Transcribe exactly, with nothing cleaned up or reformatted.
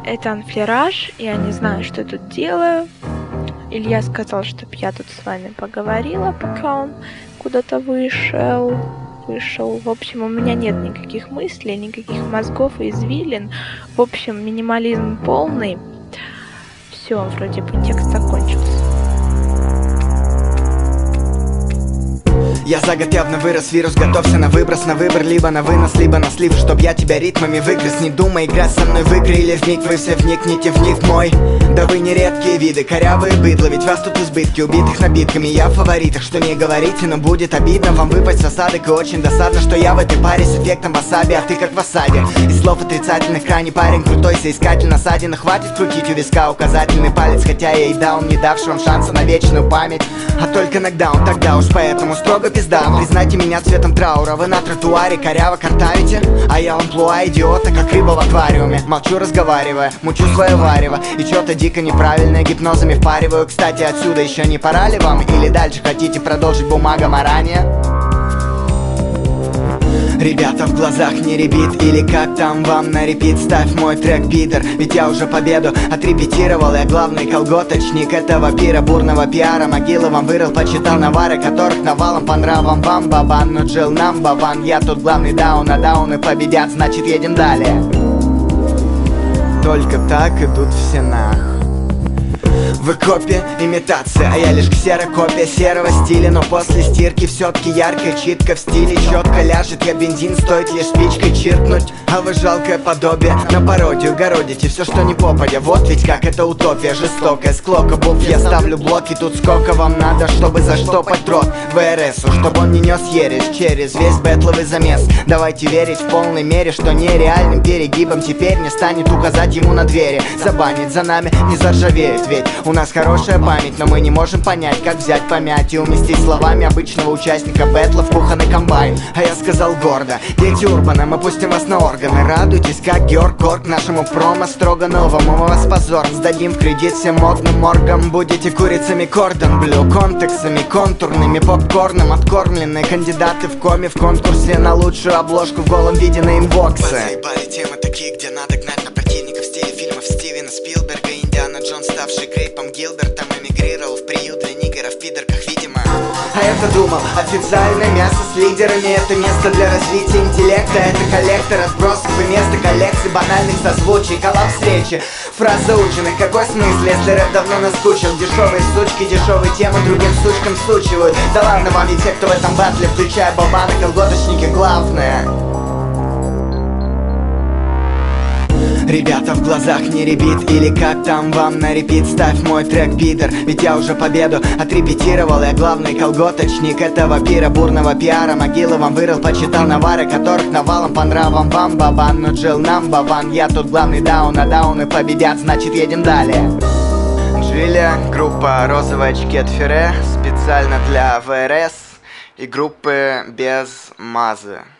это Анфлераж, я не знаю, что тут делаю. Илья сказал, чтобы я тут с вами поговорила, пока он куда-то вышел. Вышел. В общем, у меня нет никаких мыслей, никаких мозгов и извилин. В общем, минимализм полный. Все, вроде бы текст закончился. Я за год явно вырос, вирус, готовься на выброс, на выбор, либо на вынос, либо на слив, чтоб я тебя ритмами выгрыз. Не думай играть со мной в игры или вмиг, вы все вникните в них мой. Да вы не редкие виды, корявые быдло, ведь вас тут избытки, убитых набитками. Я в фаворитах, что не говорите, но будет обидно вам выпасть с осадок. И очень досадно, что я в этой паре с эффектом васаби, а ты как в осаде. Из слов отрицательных крайне парень крутой, соискатель насадина. Хватит крутить у виска указательный палец, хотя я и даун, не давший вам шанса на вечную память, а только нокдаун. Тогда уж поэтому строго пизда. Признайте меня цветом траура, вы на тротуаре коряво картавите, а я амплуа идиота, как рыба в аквариуме. Молчу, разговаривая, мучу свое варево, и чё-то дико неправильное гипнозами впариваю. Кстати, отсюда еще не пора ли вам? Или дальше хотите продолжить бумагам о ранее? Ребята, в глазах не ребит, или как там вам на репит? Ставь мой трек, пидор, ведь я уже победу отрепетировал. Я главный колготочник этого пира, бурного пиара. Могилы вам вырыл, почитал навары, которых навалом по нравам вам бабан. Но джил нам бабан, я тут главный даун, а дауны победят, значит едем далее. Только так идут все нах. Вы копия, имитация, а я лишь ксерокопия серого стиля. Но после стирки все-таки яркая читка в стиле четко ляжет. Я бензин, стоит лишь спичкой чиркнуть, а вы жалкое подобие на пародию городите все, что не попадя. Вот ведь как это утопия жестокая, склока букв. Я ставлю блоки, тут сколько вам надо, чтобы заштопать рот ВРСу, чтобы он не нес ересь через весь бэтловый замес. Давайте верить в полной мере, что нереальным перегибом теперь не станет указать ему на двери. Забанить за нами не заржавеет, ведь у нас хорошая память, но мы не можем понять, как взять, помять и уместить словами обычного участника бэтла в кухонный комбайн. А я сказал гордо: дети урбана, мы пустим вас на органы. Радуйтесь, как Георг Корк нашему промо строго новому. Мы вас позорно сдадим в кредит всем модным моргам. Будете курицами кордон блю, контексами контурными, попкорном откормленные кандидаты в коме в конкурсе на лучшую обложку в голом виде на инбоксы. Заебали темы такие, где надо гнать на противников в стиле фильмов Стивена Спилберга. Индиана Джонс, ставший Грейпом Гилбертом, эмигрировал в приют для нигеров в пидорках, видимо. А я-то думал, официальное мясо с лидерами — это место для развития интеллекта. Это коллектор отбросов и место коллекции банальных созвучий. Коллапс встречи, фраз заученных. Какой смысл, если рэп давно наскучил? Дешевые сучки, дешевые темы другим сучкам всучивают. Да ладно вам, ведь те, кто в этом батле, включая бабаны, колготочники, главное. Ребята, в глазах не ребит, или как там вам на репит? Ставь мой трек, пидор, ведь я уже победу отрепетировал. Я главный колготочник этого пира, бурного пиара. Могилы вам вырыл, почитал навары, которых навалом по нравам вам бабан. Но джил нам бабан, я тут главный даун, а дауны победят, значит едем далее. Джилля, группа «Розовые очки от Ферре» специально для ВРС и группы без мазы.